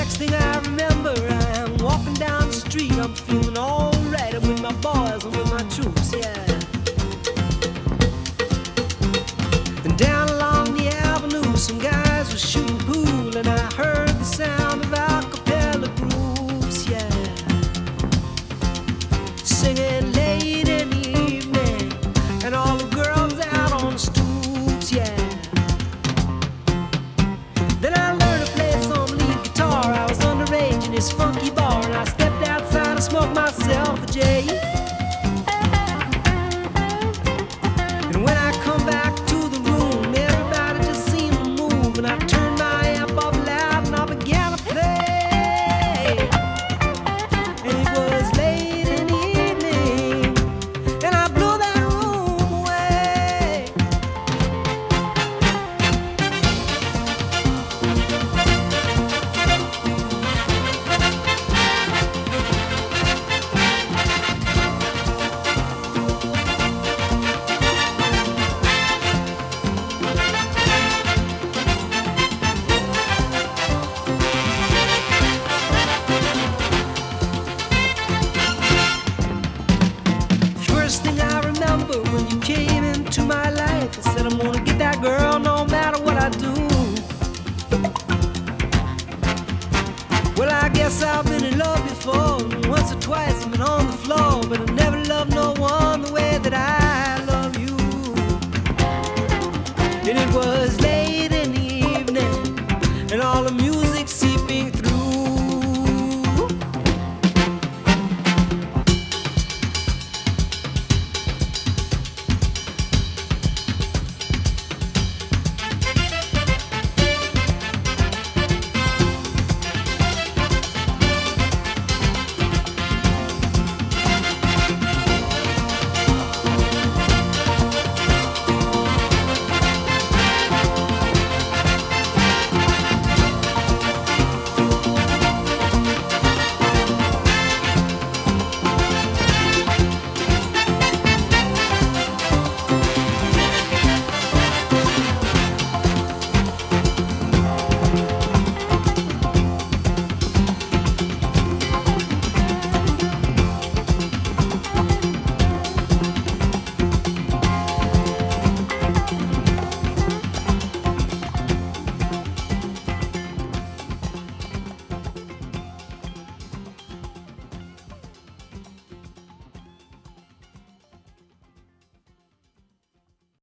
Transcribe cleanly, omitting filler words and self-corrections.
Next thing I remember, I'm walking down the street. I'm feeling alright. I'm with my boys, I'm with my troops, yeah. And down along the avenue, some guys were shooting pool, and I heard the sound of a cappella groups, yeah. Singing late in the evening, and all the girls out on the stoops, yeah. Then I learned to play some lead guitar. I was underage in this funky bar, and I stepped outside and smoked myself a J. And when I come back to the room, everybody just seemed to move, and I turned my amp up loud and I began to play. And it was late in the evening, and I blew that room away. First thing I remember when you came into my life, I said I'm gonna get that girl no matter what I do. Well, I guess I've been in love before, and once or twice I've been on the floor, but I never loved no one the way that I love